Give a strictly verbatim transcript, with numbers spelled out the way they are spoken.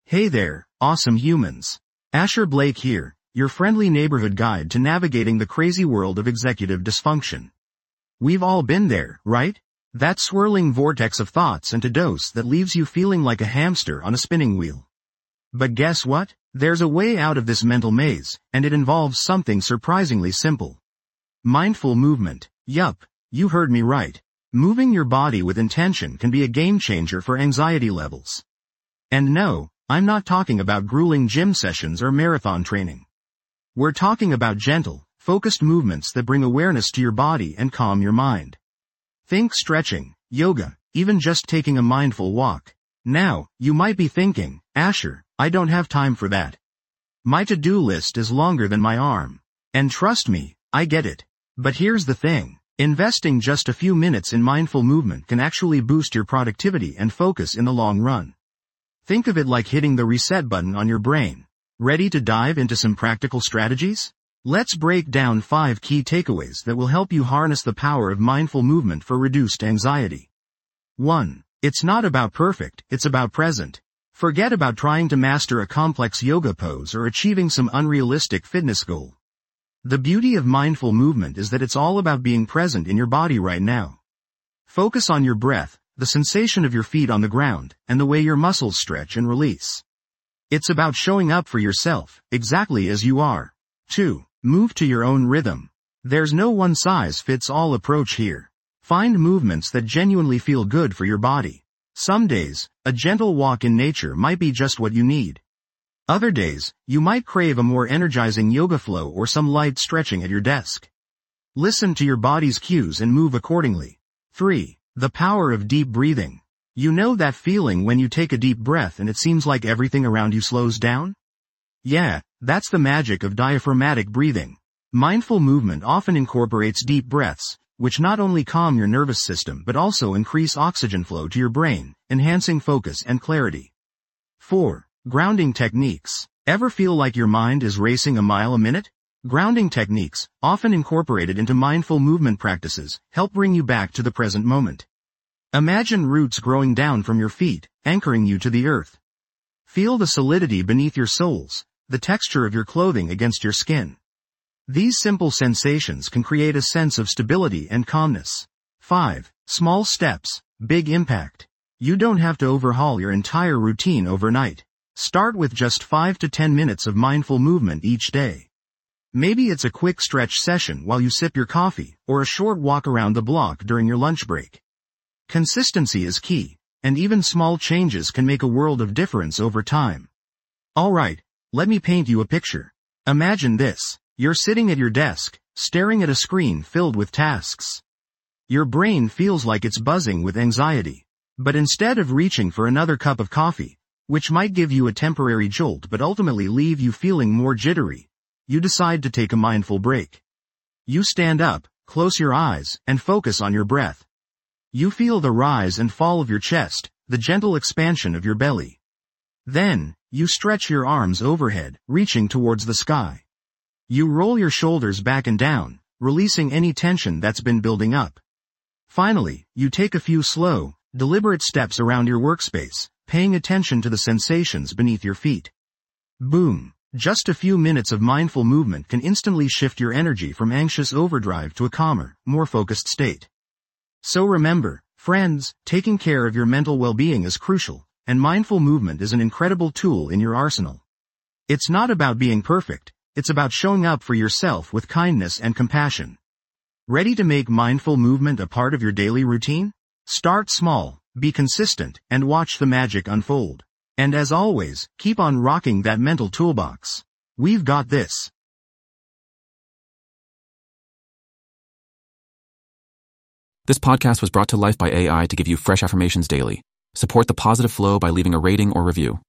Hey there, awesome humans. Asher Blake here, your friendly neighborhood guide to navigating the crazy world of executive dysfunction. We've all been there, right? That swirling vortex of thoughts and to-dos that leaves you feeling like a hamster on a spinning wheel. But guess what? There's a way out of this mental maze, and it involves something surprisingly simple. Mindful movement. Yup, you heard me right. Moving your body with intention can be a game changer for anxiety levels. And no, I'm not talking about grueling gym sessions or marathon training. We're talking about gentle, focused movements that bring awareness to your body and calm your mind. Think stretching, yoga, even just taking a mindful walk. Now, you might be thinking, Asher, I don't have time for that. My to-do list is longer than my arm. And trust me, I get it. But here's the thing. Investing just a few minutes in mindful movement can actually boost your productivity and focus in the long run. Think of it like hitting the reset button on your brain. Ready to dive into some practical strategies? Let's break down five key takeaways that will help you harness the power of mindful movement for reduced anxiety. one. It's not about perfect, it's about present. Forget about trying to master a complex yoga pose or achieving some unrealistic fitness goal. The beauty of mindful movement is that it's all about being present in your body right now. Focus on your breath, the sensation of your feet on the ground, and the way your muscles stretch and release. It's about showing up for yourself, exactly as you are. two. Move to your own rhythm. There's no one-size-fits-all approach here. Find movements that genuinely feel good for your body. Some days, a gentle walk in nature might be just what you need. Other days, you might crave a more energizing yoga flow or some light stretching at your desk. Listen to your body's cues and move accordingly. three. The power of deep breathing. You know that feeling when you take a deep breath and it seems like everything around you slows down? Yeah, that's the magic of diaphragmatic breathing. Mindful movement often incorporates deep breaths, which not only calm your nervous system but also increase oxygen flow to your brain, enhancing focus and clarity. four. Grounding techniques. Ever feel like your mind is racing a mile a minute? Grounding techniques, often incorporated into mindful movement practices, help bring you back to the present moment. Imagine roots growing down from your feet, anchoring you to the earth. Feel the solidity beneath your soles, the texture of your clothing against your skin. These simple sensations can create a sense of stability and calmness. five. Small steps, big impact. You don't have to overhaul your entire routine overnight. Start with just five to ten minutes of mindful movement each day. Maybe it's a quick stretch session while you sip your coffee, or a short walk around the block during your lunch break. Consistency is key, and even small changes can make a world of difference over time. Alright, let me paint you a picture. Imagine this. You're sitting at your desk, staring at a screen filled with tasks. Your brain feels like it's buzzing with anxiety. But instead of reaching for another cup of coffee, which might give you a temporary jolt but ultimately leave you feeling more jittery, you decide to take a mindful break. You stand up, close your eyes, and focus on your breath. You feel the rise and fall of your chest, the gentle expansion of your belly. Then, you stretch your arms overhead, reaching towards the sky. You roll your shoulders back and down, releasing any tension that's been building up. Finally, you take a few slow, deliberate steps around your workspace, paying attention to the sensations beneath your feet. Boom! Just a few minutes of mindful movement can instantly shift your energy from anxious overdrive to a calmer, more focused state. So remember, friends, taking care of your mental well-being is crucial, and mindful movement is an incredible tool in your arsenal. It's not about being perfect, it's about showing up for yourself with kindness and compassion. Ready to make mindful movement a part of your daily routine? Start small, be consistent, and watch the magic unfold. And as always, keep on rocking that mental toolbox. We've got this. This podcast was brought to life by A I to give you fresh affirmations daily. Support the positive flow by leaving a rating or review.